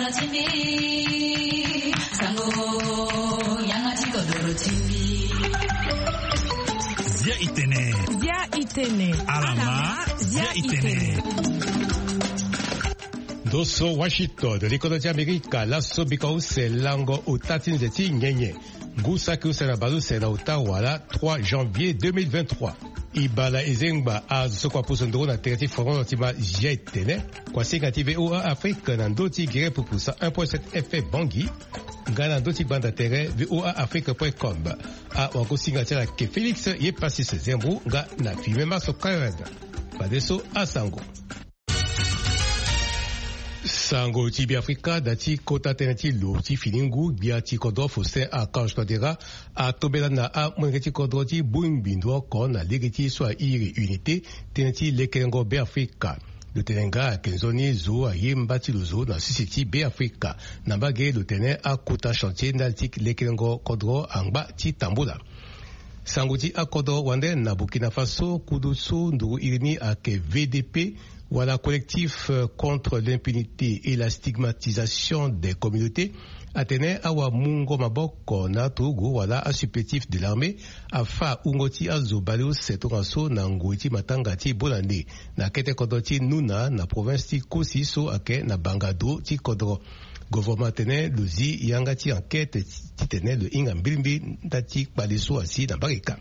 Alama Zia Itene. Dosso Washington de l'économie américaine, la sobikau c'est lango utatin zeti nyenye. Ngusa kusana balu c'est na Ottawa 3 janvier 2023. Ibala ezengba az sokwa pusondro na tereti foron tima Zia Itene. Kwa singati VOA Afrique nandoti gire pupusa 1.7 FM Bangui. Gana doti banda tere voaafrique.com a wako singatela ke Felix ye pasi se zembu nga na filme maso kayada badeso asango sango tibi Afrika dati kota tenati lo ti filingu bia ti kodo fose a kanj tadera a tobela na a mwengeti kodo ti buimbindo kon na legeti so a iri unité tenati lekengo be Afrika le tenenga kenzoni zo a yembati lozo na sisiti be Afrika nambage le tenen a kota chantier naltik lekengo kodro angba ti tambula sanguti a kodro wande na Burkina Faso kuduso nduru irini ake VDP wala collectif contre l'impunité et la stigmatisation des communautés atene awa mungo maboko na togo wala a supplétif de l'armée afa ungoti azobalo setongaso na ngoti matanga ti bolande na kete kodoti nuna na province ti Kosiso ake na Bangado ti kodro gouvernement tene lozi yanga ti enquête ti tene le inga mbilimbi ndati kpaleso asi na barika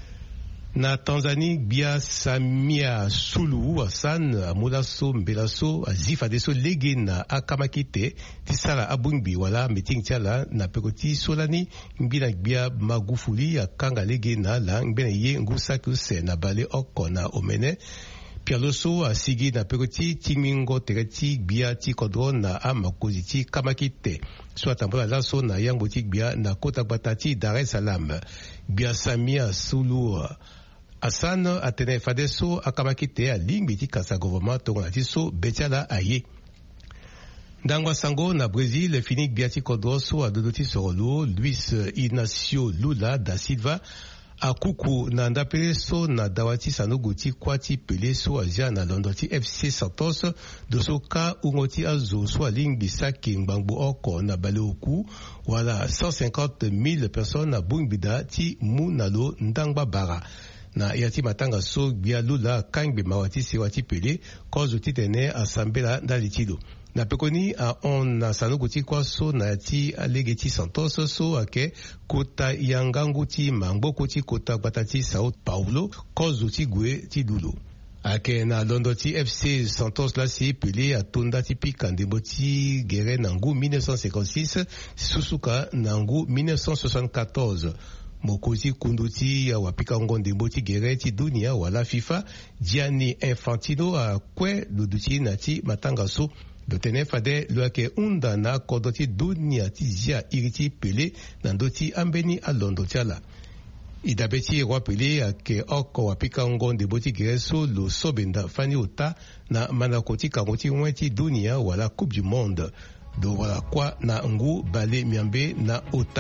na Tanzanie bia Samia Suluhu Hassan amulaso mbelaso azifadeso lege na akamakite tisala abungbi wala meeting tiala na pekoti solani mbina bia Magufuli akanga lege na la mbena ye ngusa kuse na bale oko na omene pialoso asigi na pekoti timingo tereti bia ti kodro na amakoziti kamakite so atambola laso na yango ti bia na kota batati Dar es Salaam bia Samia Suluhu Hassan atene fadeso akamakite a lingbi ti kasa gouvernement tongona ti so betiala aye ndangwa sango na Brésil fini biati kodroso a dodoti sorolo Luis Inácio Lula da Silva akuku na ndapele so na dawati sanoguti kwati pele so azia na londoti FC Santos dosoka ungoti azo so lingbi saki ngbangbu oko na baleoku wala 150,000 personnes na bungbida ti munalo ndangba bara na yati matanga so bia Lula kangbe mawati sewati pele kozo titene asambela ndalitilo na pekoni a on na sanoguti kwa so na yati alegeti Santos so ake kota yangangu ti mangbo ti kota batati Sao Paulo kozo ti gwe ti dulo ake na londo ti FC Santos la si pele atonda ti pika ndembo ti gere nangu 1956 susuka nangu 1974 mokozi kunduti ya wapika ngonde mboti gereti dunia wala FIFA Gianni Infantino a kwe luduti nati matangaso dotene fade luake unda na kodoti dunia ti zia iriti pele nandoti ambeni a londo tiala idabeti wapele ake oko wapika ngonde mboti gereso lo sobenda fani ota na manakoti kangoti wenti dunia wala Coupe du Monde do wala kwa na ngu bale miambe na ota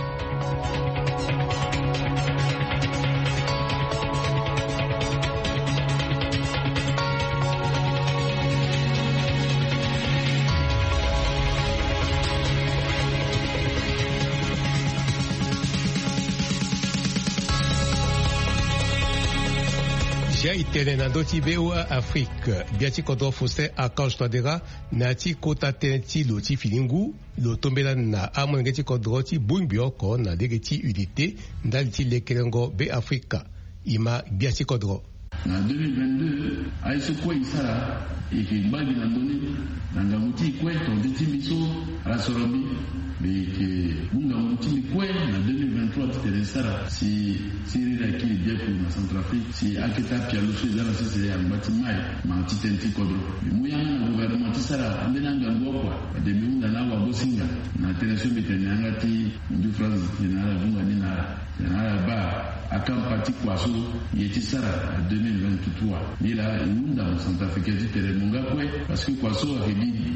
Zia Itene na doti VOA Afrique biati kodro fose akanj tadera na ti kota teneti lo ti filingu lo tombela na amwengeti kodro ti bunbioko na legeti unité ndali ti lekelengo be Afrika ima biati kodro na 2022 aiso kwa isara ikibagi na doni na ngamuti kwe tonditi miso asorobi beke bunga muti kwe na 2023 titesara si sirira ki depo na Centrafrique si akita pialuso zala sisi ya mbati mai ma titenti kodro muyanga na gouvernement tisara ambena ngangokwa de miunda na wa bosinga na teneso bitanyanga ti ndu France na bunga ni na ba akampati kwaso yetisara 2023 nila iunda Centrafrique titere munga kwe parce que kwaso akibi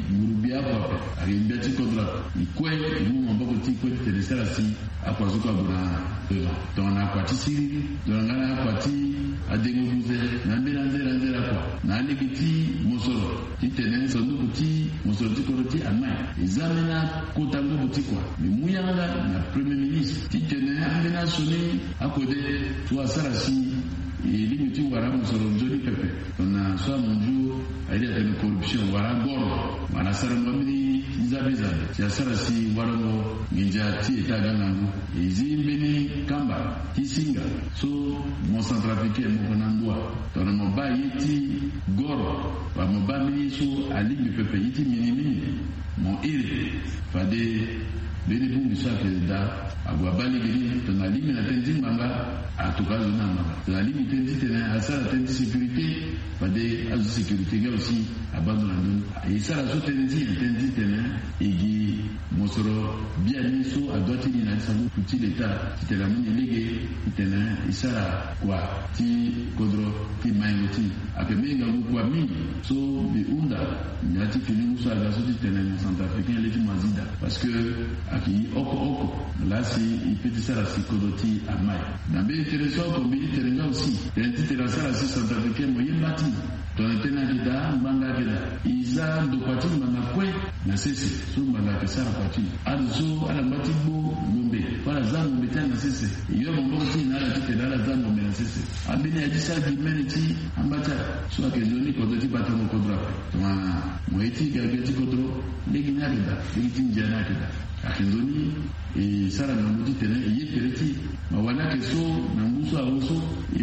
bia kwa agimbia ti kodra ikwe imu mboko ti kwe telesala si akwa zuka buna eva tona kwa ti siri dona kwa ti adengo buze na mbira nzera kwa na ligiti musoro ti tenen so nduku ti musoro ti koroti amai examina kotango butikwa ni muyanga na premier ministre ti tenen ambena soni akode tu sarasi limiti wara musoro njoli pepe tona so munju aida de corruption wara goro mana sara mbini izabeza ya sarasi wara mo ninja ti etaganangu izimbeni kamba kisinga so mo centrafricain mo konangwa tona mo ba yiti goro wa mo ba mini so alimi pepe yiti minimi mo ire fade bene bungu sake da agwa bali gini tona limi na tenzi manga atukazo na manga tona limi tenzi tena asara tenzi sécurité fade azu sécurité ga aussi abandon andon isara so tenzi tena igi mosoro bien so adoti ni na sabu kuti leta titela mini lege tena isara kwa ti kodro ti maingoti akemenga kwa mingi so bi unda nyati fini so agaso tena ni centrafricain leti mazida parce que aki oko là si ipeti sara si kodoti amai na be intéressant ko bi terenga aussi tenti tera sara si centrafricain mo yimbati tona tena kida mbanga kida iza ndo kwati mbanga kwe na sese so mbanga kesara kwati azo ala matibo ngombe para zangu betana sese iyo mbongo ti na ala titela ala zangu mena sese abine ajisa humanity ambata so akezoni kodoti batamo kodra tona moeti gageti kodro legi nakida legi tinjana kida akindoni sara na muti tena yetereti mawana keso na nguso awoso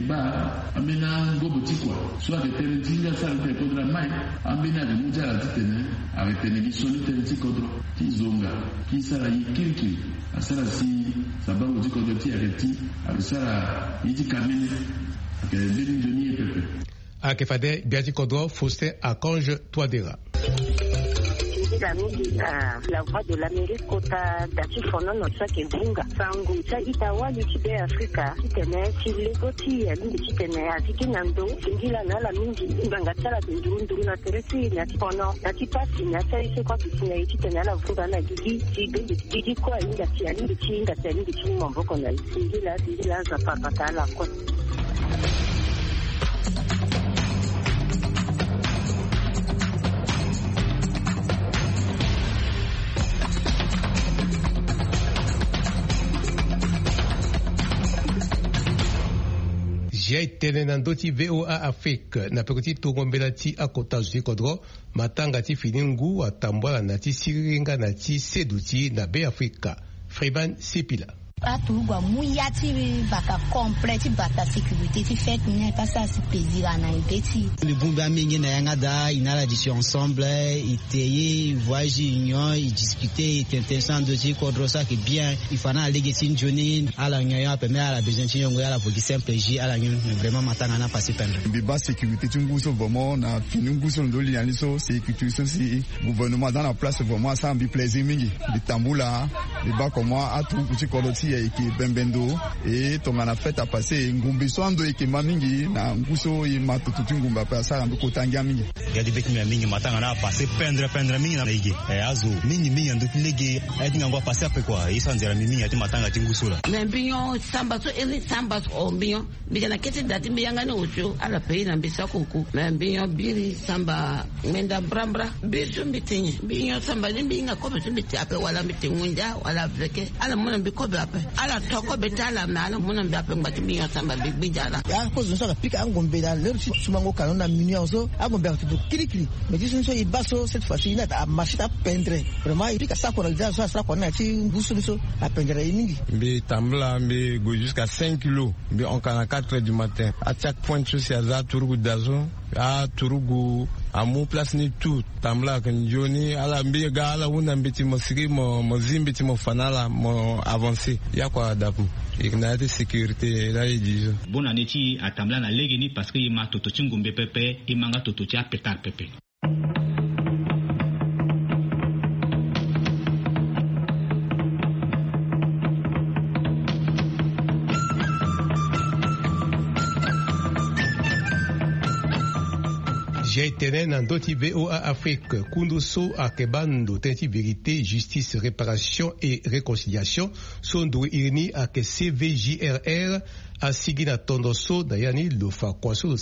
iba amena ngobotikwa so aketeretinga sara te kodra mai amena de mujara tena aketene gisoni tereti kodro tizonga kisara yikiriki asara si sababu tikodro ti aketi asara yiti kamene akebeli njoni pepe akefade biati kodro Faustin Archange Touadéra. La voix de l'Amérique kota dati fono no sake bunga sangu cha itawali chibe Afrika kitene chilekoti ya lingi kitene atikinando singila na la mingi imbanga tsala ndurunduru na teresi na fono na tipasi na tsaise kwa kitene kitene la vuga na gigi kwa inga tia lingi chinga tia lingi chimo mboko na singila za papa la kwa Jai tenenando ti VOA Afrique na pekoti togombela ti akota zwi kodro matanga ti finingu atambola na ti siringa na ti sedu ti na be Afrika. Freban Sipila. Atulugwa muyati baka complete baka sécurité ti fait ne pas ça c'est plaisir na ibeti le bumba mingi na yanga da inala disi ensemble iteye voyage union i discuter it intéressant de ti kodrosa que bien il faut na legacy journée ala nyoya pe me ala besoin ti yongo ala pour simple j ala nyon vraiment matanga na passer pendre biba sécurité ti nguso vraiment na fini nguso ndoli yani so sécurité so si gouvernement dans la place vraiment ça bi plaisir mingi de tambula biba comment atu ti kodoti eki bembendo et tongana fête à passer ngumbi sondo eki mamingi na nguso i matututu ngumba pa sala ndo kotangia mingi gadi beti mingi matanga na passer pendre mingi na igi azo mingi ndo lege ati ngwa passer pe quoi isanzera mingi ati matanga ti nguso la mbinyo samba so eli samba o mbinyo bijana kete dati mbiyanga ne ocho ala pe na mbisa koko mbinyo biri samba ngenda brambra bisu mbitinye mbinyo samba mbinga ko bisu mbiti ape wala mbitingunja wala veke ala mona mbikobe ape ala toko betala na ala mona mbape ngati mbinyo samba bijala ya ko zonso ka pika ngombe da le sumango kanona minyo so ngombe ka tu kiri mais dis so ibaso cette fois-ci ina ta marché ta pendre vraiment il pika ça ko la so ça ko na ti ngusu so a pendre mingi mbi tambla mbi go jusqu'à 5 kilos mbi on kana 4 heures du matin à chaque point sur ces za turugu dazo a turugu amu place ni tout tambla kan joni ala mbi ga ala wuna mbiti mo sigi mo zimbi ti mo fanala mo avancer ya kwa dapu ignate sécurité la yijo bonne année ti atambla na legeni parce que ima toto chingumbe pepe imanga toto ti apetar pepe. J'ai été dans d'autres VOA Afrique, Kunduso Akebando, Tenti Vérité, Justice, Réparation et Réconciliation, sont réunis à CVJRR, à Sigina Tondoso, Dayani, Lofa Kwaso,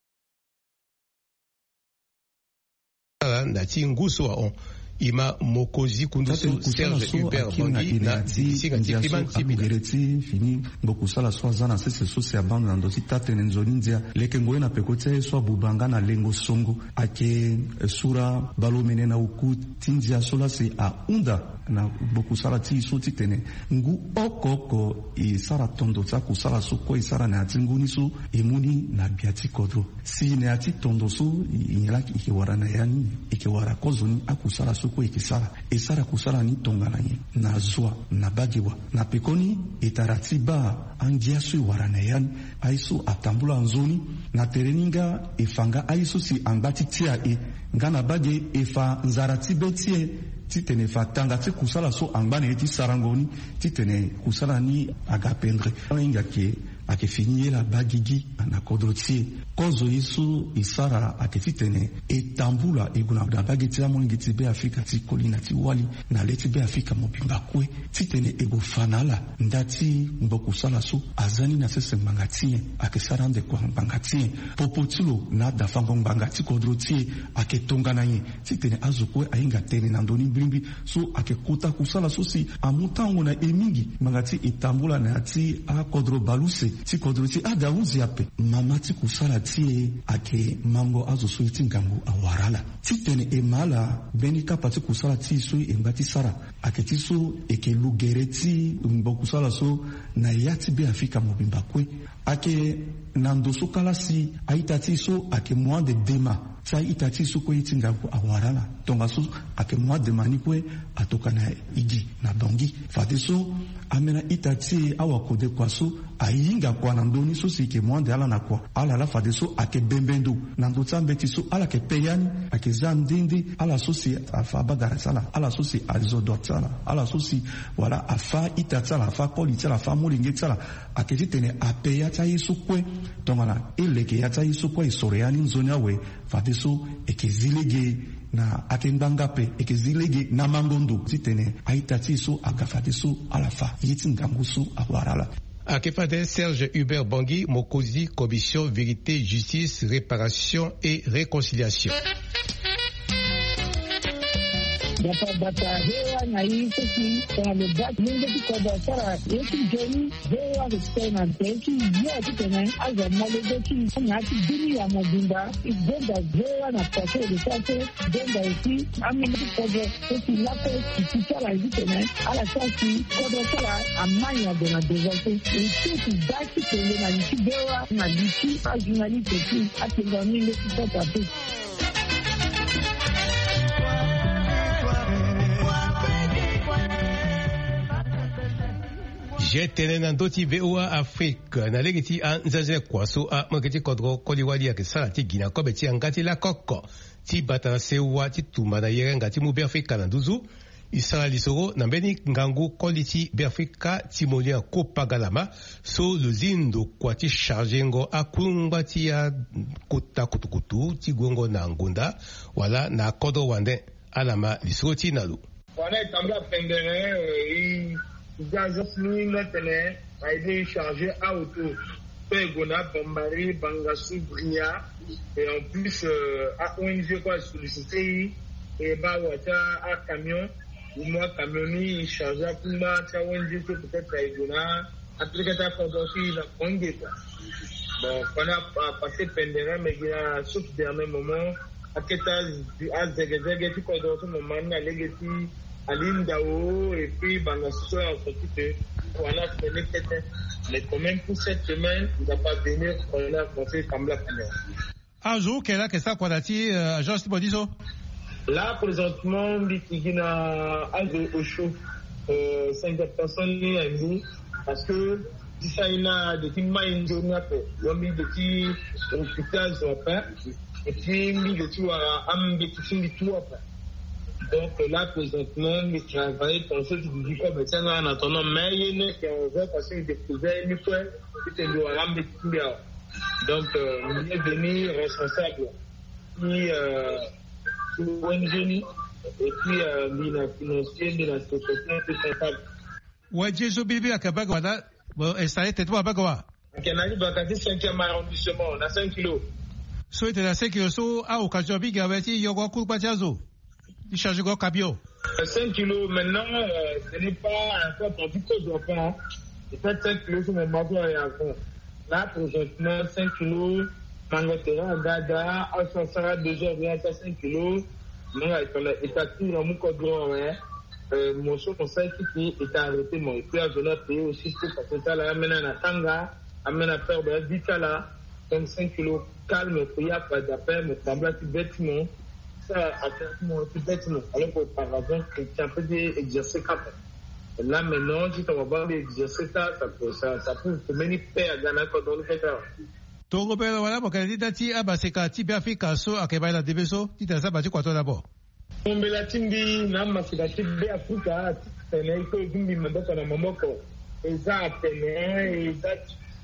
Nati Nguso on. Ima Mokozi Kunduso Serge Hubert Bangi na Sigatiman Tibidereti fini bokusala swazana sese sosi abanda ndosi tate nenzondia lekengo na pekote swa bubanga na lengo songo ake sura balomene na uku tindia sola se a unda na bokusala ti soti tene ngu okoko i sara tondo tsa kusala soko i sara na tinguni su emuni na biati kodro si ne ati tondo su inyelaki ikiwara na yani ikiwara kozoni akusala soko ikisara esara kusala ni tongana nye na zwa na bagiwa na pekoni itaratiba angia su wara na yani aisu atambula nzoni na tereninga efanga aisu si ambati tia ngana bage efa nzarati betie titene fatanga ti kusala so angbane ti sarangoni titene kusala ni agapendre inga ke ake finye la bagigi na kodrotie kozo isu isara ake titene etambula eguna da bageti la mongi ti be Afrika ti kolina ti wali na leti be Afrika mobimba kwe titene ego fanala ndati mboku sala so azani na sese mangati ake sarande kwa mangati popotilo na da fango mangati kodrotie ake tongana ye titene azukwe ainga tene na ndoni brimbi so ake kuta kusala so si amutango na emingi mangati etambula na ti a kodro baluse ti kodro ti adawuzi ape mama ti kusala ti ake mango azo so ti ngambu awarala ti tene emala beni kapa ti kusala ti so embati sara ake ti so eke lugere ti mbo kusala so na yati be Afrika mobimba kwe ake nando so kala si aita ti so ake mois de dema sa itati so ko itinga ko awarala tonga so ake mois de mani kwe atoka na igi na dongi fate so amena itati awa kode kwa so ayinga kwa na ndoni so si ke mois de ala na kwa ala la fate so ake bembendo na ndo tsambeti so ala ke peyani ake zandindi ala so si afa bagara sala ala so si azodotala ala so si wala afa itatala afa kolitala afa molinge tsala ake titene apeya tsayi so kwe tonga na eleke ya tsayi so kwe soreani nzonya we fate so ekizilege na akendangape ekizilege na mangondo titene aitati so agafate so alafa yitingangu so awarala Akefade Serge Hubert Bangi Mokozi Commission Vérité Justice Réparation et Réconciliation. Bata hewa na hii sisi kwa mbaki mingi kwa basara yetu jeni hewa kutena teki ya kitena aza malegoki na ati dini ya mobimba ibenda hewa na pate de sase benda isi amini kwa sisi lapo kitara kitena ala sasi kwa basara amanya de na desate isi daki tele na isi hewa na disi ajunali teki atenga mingi kwa pate. J'ai tenu dans d'autres VOA Afrique. Na legiti a nzaze kwaso a maketi kodro koliwali ya kesala ti gina kobe ti angati la koko. Ti bata sewa ti tumana yere ngati mu be Afrika na duzu. Isara lisoro na mbeni ngangu koliti be Afrika ti molia ko pagalama. So luzindo kwa ti chargengo a kulungba ti ya kota kutukutu ti gongo na ngunda. Wala na kodo wande alama lisoro ti nalu. Wana itambla pendere gazos nuinga tene a été chargé à auto Pegona, Bambari, Bangassou, Bria et en plus à ONG quoi sollicité et Bawata à camion ou moi camionni chargé à Puma à ONG peut-être à Egona après que t'as fait la Congé quoi. Bon on a passé pendant mais il a sauf dernier moment à Keta à Zegezege tu quoi dans ce moment na legeti Alindao et puis Bangassou a occupé voilà peut-être mais quand même pour cette semaine il va pas venir on a pensé comme la première. Un jour quelle est ça quoi dati agence Bodiso là présentement bitigina au chaud 50 personnes à nous parce que si ça il a des petits mains journée on mis des petits hôpital et puis il de tout à ambitieux tout après. Donc là, présentement, il travaille pour ceux qui disent quoi, mais c'est en attendant, mais il y a qui ont ouvert parce qu'il découvert une fois, il était le rame de Kouya. Donc, il est venu responsable. puis ONG et puis l'INA financier, l'INA société, tout ça. Ouais, Jésus Bibi Akabaga, bon, installé Tétou Abagawa. Kenali Bakati 5e arrondissement, on a 5 kilos. So était à 5 kilos, so, à Okajobi, Gavati, Yogo Koupachazo. Il charge go Kabio. 5 kilos, maintenant, ce n'est pas encore pour du code d'enfant. C'est pas 5 kilos sur mon bateau et à fond. Là, présentement, 5 kilos, Mangotera, Gada, Alsansara, 2 heures, 5 kilos. Moi, on a établi dans mon code ouais. Mon choix, mon sac qui est arrêté, mon puis à venir payer aussi, parce que ça, là, amène à Tanga, amène à faire de la là, donc 5 kilos, calme, puis à pas d'appel, me semble à tout bêtement. Ça, à tout bêtement. Alors qu'auparavant, tu as fait des exercices cap. Là, maintenant, si tu vas voir des exercices, ça peut te mener père dans la code dans le fait. Donc, Robert, voilà, pour qu'elle dise, si, ah, bah, c'est qu'à Tibia Fikaso, à Kebaï la Debeso, tu t'as ça battu quoi, toi, d'abord? On me l'a dit, nama c'est la type de Africa, c'est un écho d'une mandoko na momoko. Et ça, et ça,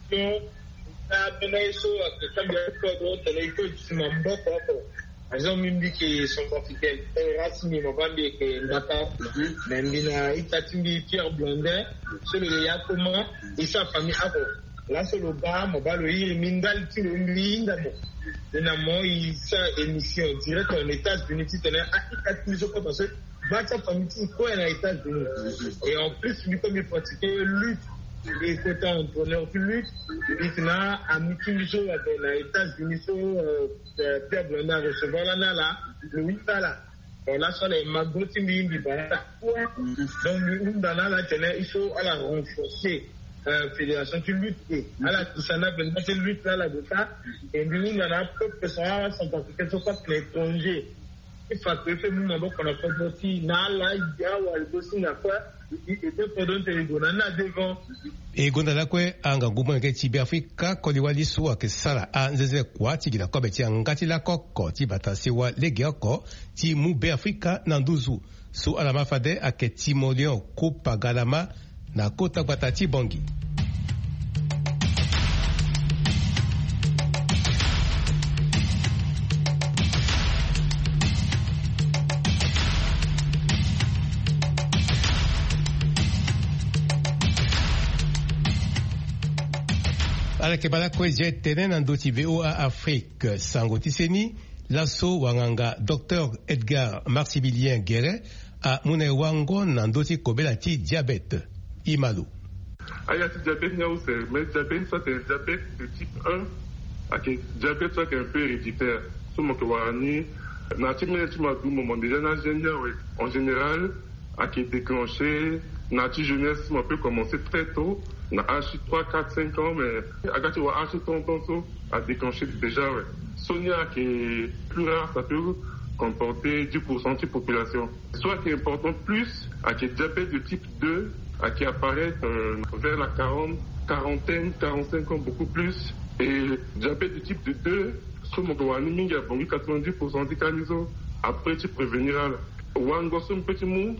ça, beneso, que comme il y a d'autres, l'écho du mamboko. Ils ont même dit qu'ils sont africains. Racine, m'a pas dit que Ndaka, même bien, il t'a dit Pierre Blondin, celui de Yakoma, et sa famille Abo. Là, c'est le gars, m'a pas le dire, Mindal, tu le lis, d'abord. Finalement, il s'est émission direct en États-Unis. Tu tenais à 4 000 euros parce que sa famille, quoi, en États-Unis. Et en plus, lui, comme il pratiquait lutte, il était entraîneur de lutte, il a un meeting avec les États-Unis, Pierre Blondin recevoir là, le 8 là. Là, sur les magoutis, il va donc, dans la il faut à la renforcer. Fédération qui lutte à la Toussana, c'est lutte là, la Bouta, et nous, on a peu de personnes qui sont africaines, sont pas l'étranger. Il faut que nous, on a fait aussi, là, il y a un dossier, il était pour donner les données devant. Et Gondala Kwe, Anga Goumon, Tibi Afrika, Koliwali Soua, que Sala, Anzeze Kwa, Tigila Kobeti, Angati la Koko, Tibata Sewa, Legiako, Timou Afrika, Nanduzu, Sou Alama Fade, Ake Timolion, Kupa Galama, na Kota Batati Bongi. Ala kebala kweje tenen andoti VOA Afrique sangoti seni lasso wanganga Dr Edgar Maximilien Guéret a mune wango nandoti kobelati diabète Imalu. Ayati diabète mais diabète ça c'est un diabète de type 1 avec diabète ça qui est un peu héréditaire. Somo que wani na timene timadu moment déjà na en général a qui est déclenché na jeunesse on peut commencer très tôt. On a âge 3, 4, 5 ans, mais à gâter ou âge 30 ans, a déclenché déjà, ouais. Sonia, qui est plus rare, ça peut comporter 10% de population. Soit qui est important plus, à qui est diabète de type 2, à qui apparaît vers la quarantaine, 45 ans, beaucoup plus. Et diabète de type 2, sur mon gouvernement, il y a 90% des cas, après tu préveniras. Ou un gosse, un petit mot,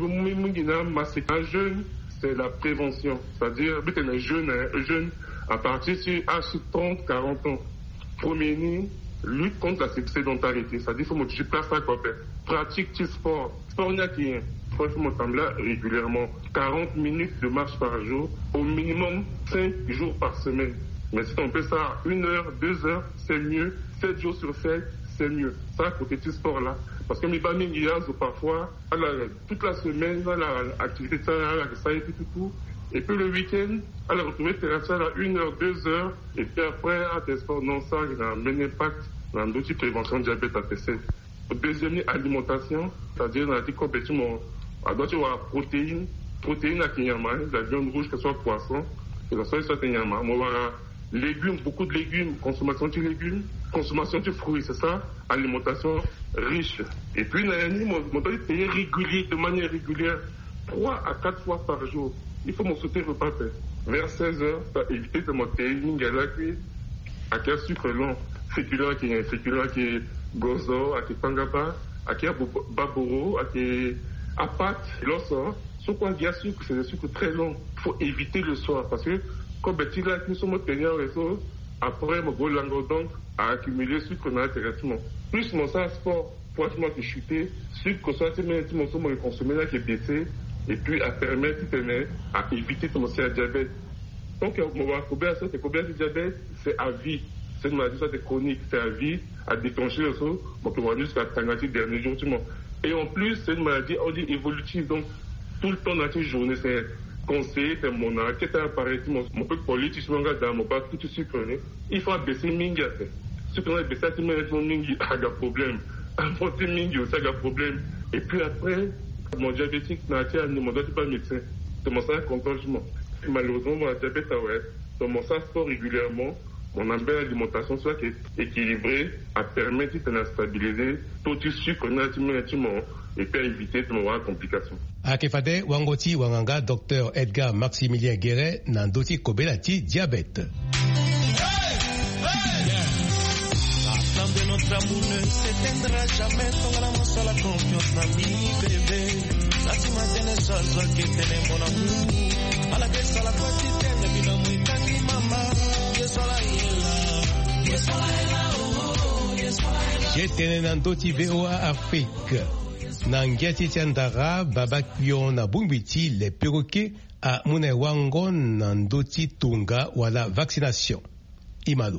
un jeune, c'est la prévention. C'est-à-dire, un jeune, à partir de âge 30, 40 ans. Premier, lutte contre la sédentarité. C'est-à-dire, il faut que tu places ça quoi. Pratique du sport. Sport, il y a qui est. Il faut me là régulièrement. 40 minutes de marche par jour. Au minimum 5 jours par semaine. Mais si on fait ça 1 heure, 2 heures, c'est mieux. 7 jours sur 7, c'est mieux. Ça, côté du sport là. Parce que mes familles, il y a parfois, toute la semaine, l'activité, ça et tout. Et puis le week-end, elle a retrouvé ça à 1 heure, 2 heures. Et puis après, à des sports, non, ça, il a un impact dans d'autres prévention de diabète à PC. Deuxième, alimentation, c'est-à-dire, on a dit complètement, on doit avoir protéines à Kenyama, la viande rouge, que ce soit poisson, que ce soit Kenyama. On va avoir légumes, beaucoup de légumes, consommation de légumes, consommation de fruits, c'est ça, alimentation riche. Et puis, on doit payer régulier, de manière régulière, 3 à 4 fois par jour. Il faut m'en sauter repas fait. Vers 16 heures, ça éviter de monter une galère à quel sucre long, féculent qui est gozo, à qui pangaba, à qui baboro, à qui apat, l'osso. Sur quoi il y a sucre, c'est des sucres très longs. Il faut éviter le soir parce que, comme nous sommes tenus au réseau, après mon gros langue donc à accumuler sucre dans intéressement. Plus mon sang sport, franchement qui chuté, sucre que soit même mon sang me consommer là qui est baissé et puis à permettre à éviter de commencer à diabète. Donc mon combien ça c'est combien de diabète, c'est à vie. C'est une maladie soit chronique, c'est à vie, à déclencher le saut, donc on va jusqu'à tangati dernier jour. Et en plus c'est une maladie on dit évolutive, donc tout le temps dans la journée c'est conseiller c'est mon enquête appareil mon peu politique mon gars dans mon pas tout sucre il faut baisser mingi sucre baisser c'est mon mingi a un problème importer mingi aussi a un problème et puis après mon diabétique n'a pas mon doit pas médecin c'est mon ça contrôlement malheureusement mon diabète ouais donc mon ça sport régulièrement mon alimentation soit équilibrée à permettre de stabiliser tout le sucre naturellement et puis éviter de avoir des complications. Akefade wangoti wanganga Dr Edgar Maximilien Guéret nandoti kobelati diabète. La flamme de notre amour ne s'éteindra jamais, tongala sur la confiance na mi bébé. Lazima tene sazwa ketene mon amour. Ala kesa la kwati tene bila muitangi mama. Yesola yela. Yesola yela oh yesola yela. Jetene nandoti VOA Afrique. Nangiati Tiandara, Babakyo na Bumbiti, les perroquets à Munewango, Nandoti Tunga, ou à la vaccination. Imadou.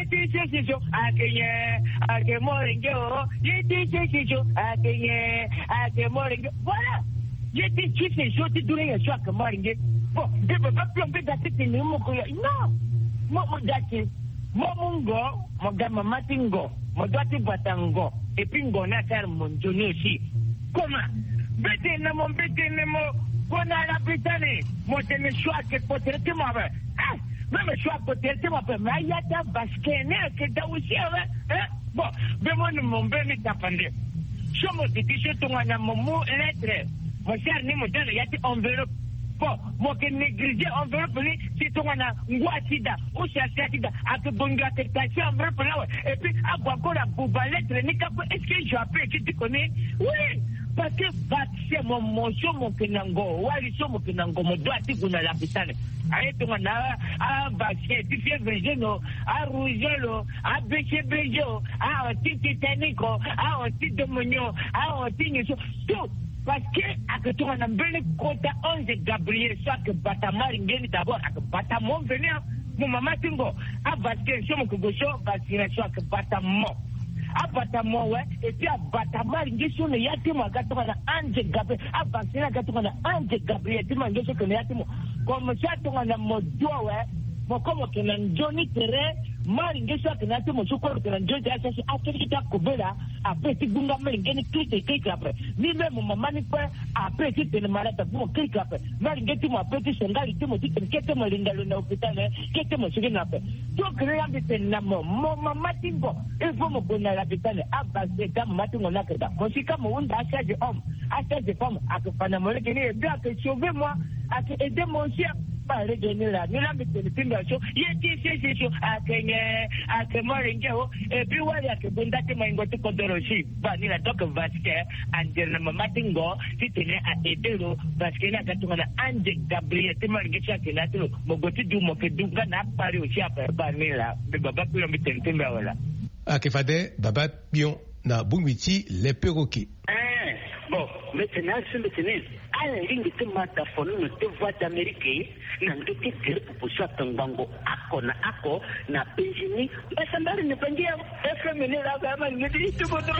Voilà. J'étais juste les jours de donner un choix que moi, bon, je ne peux pas plomber dans cette ligne. Non, moi, mon go, mon gamin matingo, mon doigt batango, et puis on a faire mon journée aussi. Comment? Béténemo, qu'on a la Britannie, moi, c'est le choix que peut-être moi, même choix peut-être moi, mais il y a ta basket, que t'as aussi, bon, mais moi, mon bébé t'appendait. Je me dis que je te mon lettre. Mon cher, ni mon tel, il y a des enveloppes. Bon, moi qui négligé enveloppe, si tu en as Ngwatida, ou Chassatida, à te bonga, t'es enveloppe là, et puis à Bako la boubalette, est-ce que je appelle, tu connais? Oui, parce que vaccin, mon show, mon kenango, wali show, mon kenango, mon doigt, tu connais la pitane. Aïe, tu en as un vaccin, tu fais végéno, un rougeolo, un béché béjo, un petit titanico, un petit domonion, un petit tout. Parce que à que tu en as bien compte 11 Gabriel soit que Batamar ngeni d'abord à que Batamon venir mon maman tingo à vaccination mon gocho vaccination que Batamon à Batamon ouais et puis à Batamar ngeni sur le yatimo à gato na Ange Gabriel à vacciner à gato na Ange Gabriel tu m'as dit que le yatimo comme ça tu en as mon doigt ouais mon comme que na Johnny Terre mari ngesha kinati mochukoro tena njoja sasa akikita kubela apeti gunga mari ngeni klite klike après ni même maman ni kwa apeti tena malata pour klike après mari ngeti mo apeti sengali timo tite kete mo lingalo na hôpital kete mo sigi na pe donc réambi tena mo maman tingo il faut mo bona la hôpital abase kama matingo na keda mo sika mo unda achaje homme achaje femme akufanya mo lekeni bien que sauver moi à aider mon chien pas revenir là nous la mettons le film show c'est chaud à Moringo et puis voilà que bondate mango te kodoroshi ba ni la donc vasque angel na matingo si tenait à aider parce que na gatunga na Ange Gabriel te mangi chake na tlo mogoti du mo ke dunga na pari aussi après ba ni la be baba ko mi tente ba wala akefade baba pion na bungwiti les perroquets. Bon, maintenant, à la ligne de mataphone, nous te voix d'Amérique, nous te dire pour ça, Tangango, Ako, na Benjini, mais ça m'a ne pas dire, FMN, la gamme, nous dit tout votre.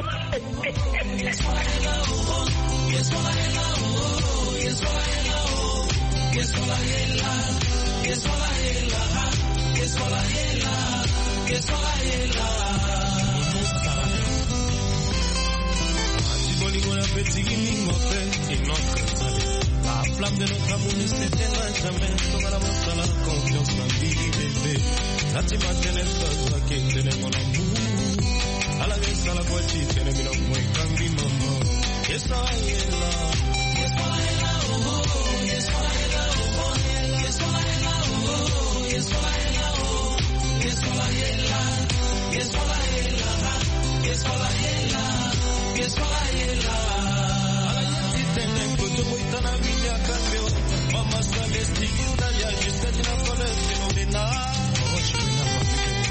La flamme de notre amour ne s'éteindra jamais. Tongala sur la confiance na vie bébé. Lazima tene sazwa ketene mon amour. Ala kesa la kwati tene bila muitangi mama. Yesola yela. Yesola yela oh. Yesola yela oh. Yesola yela oh. Yesola yela oh. Yesola yela. Yesola yela. Yesola yela. Yesola yela. Moitana minha cambio, mama celeste, una ya jusqu'à la colère, c'est non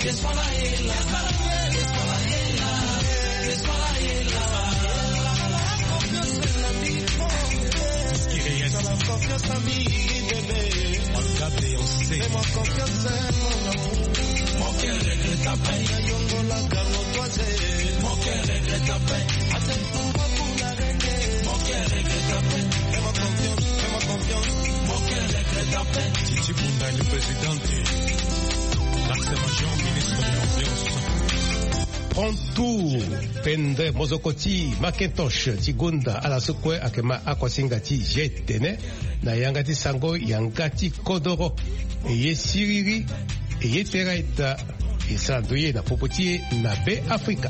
Confiance en mi bébé, regardez on sait. Fais-moi confiance mon amour. Mon cœur regrette ta peine. Yongo la galotoisée. Mon cœur regrette ta peine. Attends-moi pour la régler. Mon cœur regrette ta peine. Fais-moi confiance. Mon cœur regrette ta peine. Titi Bunda le président. L'accès-major, ministre de l'ambiance. Pronto, Pendre Mozokoti, Macintosh, Tigunda, Alasukwe, Akema, Akwasingati, Jetene, Nayangati Sango, Yangati Kodoro, Eye Siriri, Eye Teraita, et Sandoye, na Popotier, Nabe Africa.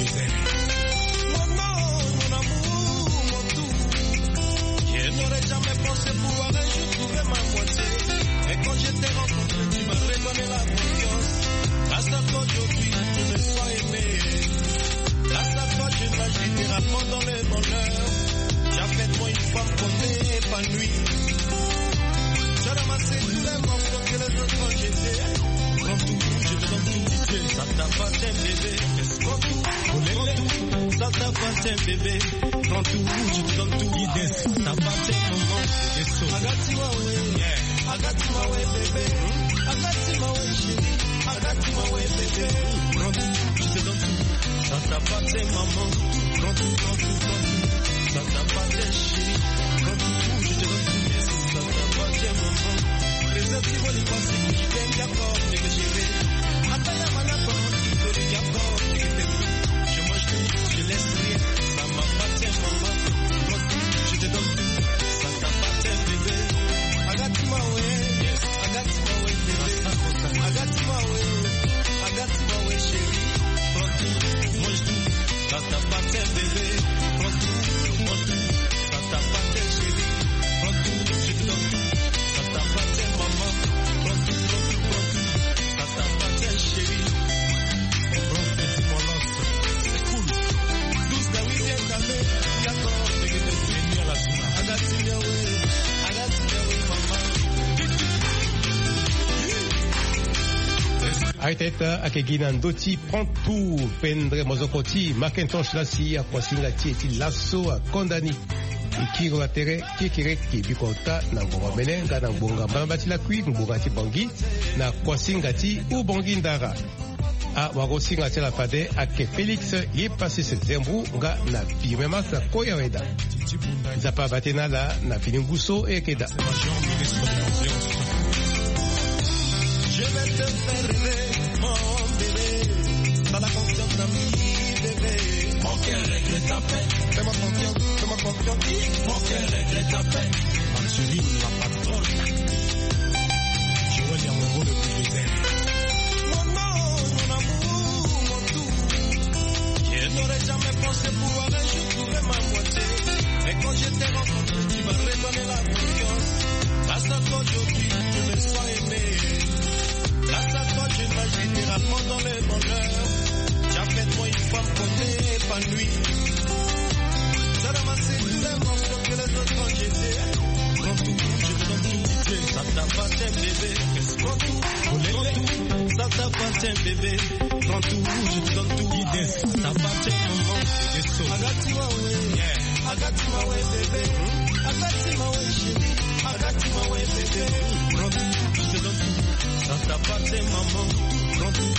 Je n'aurais jamais pensé pouvoir un jour trouver ma moitié. Et quand je t'ai rencontré, tu m'as redonné la confiance. Grâce à toi aujourd'hui, je me sens aimé. Grâce à toi, je nage littéralement dans le bonheur. J'ai fait de moi une femme qu'on est épanouie. J'ai ramassé tous les morceaux que les autres ont jetés. Prends tout, je te donne tout. Ça t'appartient bébé. Prends tout, ça t'appartient bébé. Prends tout, je te donne tout. Ça t'appartient maman. Agatima way, Agatima way bébé. Agatima way chérie. Agatima way bébé. Prends tout, je te donne tout. Ça t'appartient maman. Prends tout, prends tout, prends tout. Ça t'appartient chérie. Prends tout, je te donne tout. Ça t'appartient maman. Préserve-toi les passés que je t'aime d'accord, mais que j'ai fait. Ataya manako, je te d'accord, mais que t'aimes. Je mange tout, je laisse rien. Ça m'appartient maman. Prends tout, je te donne tout. Ça t'appartient bébé. Agatima way, Agatima way bébé. Agatima way chérie. Prends tout, mange tout. Ça t'appartient bébé. Prends tout, mange tout. Ça t'appartient chérie. Prends tout, je te donne tout. Ça t'appartient maman. Prends tout, prends tout, prends tout. Ça t'appartient chérie. Prends petit mon lance. C'est cool. Tous les week-ends calmés. D'accord, mais que t'es venu à la souma. Agatima way maman. Aiteta akegina ndoti Pronto, Pendre Mozokoti, Macintosh Lassi, Akwasingati eti Lasso a Kondani. Ikiro atere kikire kibikota na mbonga menenga na mbonga mbambati la kui mbongati bongi na Kwasingati u bongi ndara. A Wagosingati la fade ake Felix ye passé ce zembru nga na pimema sa koya weda. Zapa batena la na fininguso e keda. Je vais te faire rêver, mon bébé. Dans la confiance en mi bébé. Mon cœur regrette ta peine. Fais-moi confiance, fais-moi confiance. Mon cœur regrette ta peine. Marceline, la patronne. Joël Yamogo, le bulldozer. Mon amour, mon tout. Je n'aurais jamais pensé pouvoir un jour trouver ma moitié. Et quand je t'ai rencontré, tu m'as redonné la confiance. Grâce à toi aujourd'hui, je me sens aimé. Grâce à toi, je nage littéralement dans le bonheur. J'ai fait de moi une femme qu'on est épanouie. J'ai ramassé tous les morceaux que les autres ont jetés. Prends tout, je te donne tout. Ça t'appartient bébé. Prends tout, ça t'appartient bébé. Prends tout, je te donne tout. Ça t'appartient maman. Agatima way bébé. Agatima way chérie. Agatima way bébé. Prends tout, je te donne tout. Ça t'appartient maman. Prends tout,